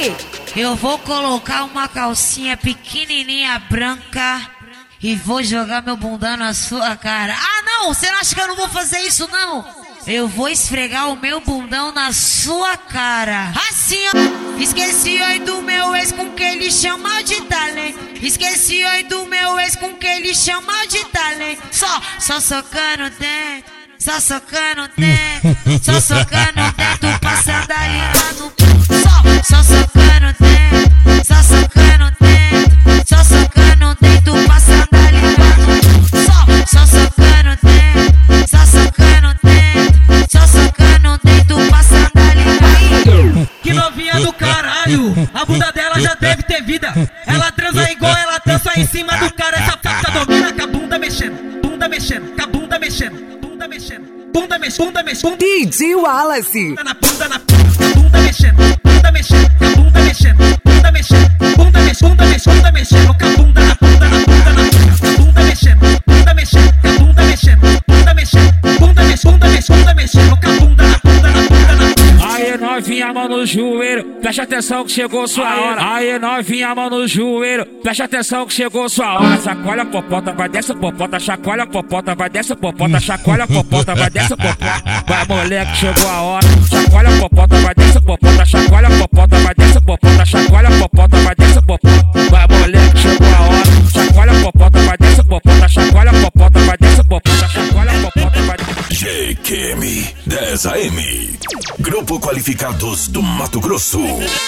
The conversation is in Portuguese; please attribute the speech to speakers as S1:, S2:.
S1: Aí, eu vou colocar uma calcinha pequenininha branca e vou jogar meu bundão na sua cara. Ah, não! Você não acha que eu não vou fazer isso, não? Eu vou esfregar o meu bundão na sua cara. Assim, ó. Esqueci oi do meu ex com que ele chama de talento. Esqueci oi do meu ex com que ele chama de talento. Só socando dentro. Só socando dentro. Só socando dentro. Passando ali lá no... Só socando dentro. Só socando dentro. Só socando dentro. Passando ali lá no... Só socando dentro. Só socando dentro. Só socando dentro. Passando ali lá.
S2: Que novinha do caralho, a bunda dela já deve ter vida. Ela transa igual ela dança em cima do cara. Essa faca domina com a bunda mexendo. Bunda mexendo, com a bunda mexendo. Bunda mexendo. Bunda mexendo, bunda mexendo.
S3: DJ Wallace.
S2: Na bunda, na bunda mexendo. Bunda mexendo, com a bunda mexendo. Bunda mexendo, bunda mexendo, bunda mexendo, bunda mexendo. Com a bunda na bunda, na bunda, na bunda. Bunda mexendo, bunda mexendo, com a bunda mexendo. Bunda mexendo, bunda mexendo, bunda mexendo, bunda mexendo. Com a bunda na bunda, na bunda, na bunda.
S4: Aí novinha, mão no joelho, preste atenção que chegou sua hora. Aí novinha, mão no joelho, preste atenção que chegou sua hora. Chacoalha a popota, vai desce a popota, chacoalha a popota, vai desce a popota, chacoalha a popota, vai desce a popota. Vai moleque, chegou a hora. Chacoalha a popota, vai desce a popota, chacoalha a popota, vai desce a popota, chacoalha a popota, vai desce a popota. Vai moleque, chegou a hora. Chacoalha a popota, vai desce a popota, chacoalha a popota, vai desce a popota, chacoalha a popota, vai desce a popota.
S5: GQM 10 AM, Grupo Qualificados do Mato Grosso.